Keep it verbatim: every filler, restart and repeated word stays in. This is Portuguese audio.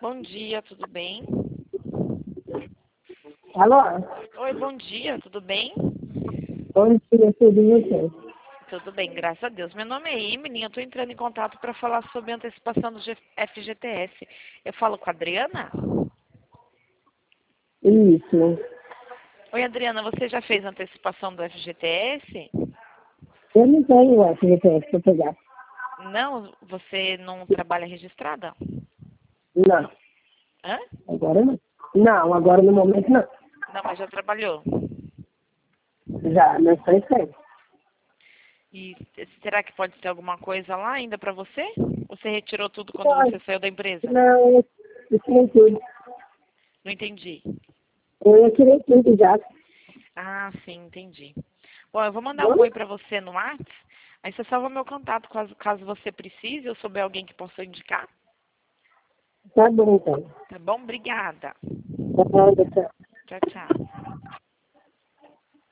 Bom dia, tudo bem? Alô? Oi, bom dia, tudo bem? Bom dia, tudo e você? Tudo bem, graças a Deus. Meu nome é Emily, eu estou entrando em contato para falar sobre a antecipação do G- F G T S. Eu falo com a Adriana? Isso. Oi, Adriana, você já fez a antecipação do F G T S? Eu não tenho o F G T S para pegar. Não? Você não trabalha registrada? Não, Hã? agora não. Não, agora no momento não. Não, mas já trabalhou. Já, não sei se. E será que pode ter alguma coisa lá ainda para você? Você retirou tudo quando Pode. você saiu da empresa? Não, eu eu tirei tudo. Não entendi. Eu tirei tudo já. Ah, sim, entendi. Bom, eu vou mandar um Bom, oi para você no WhatsApp. Aí você salva meu contato caso, caso você precise ou souber alguém que possa indicar. tá bom então. Tá bom? Obrigada. Tá bom, tchau. Tchau, tchau.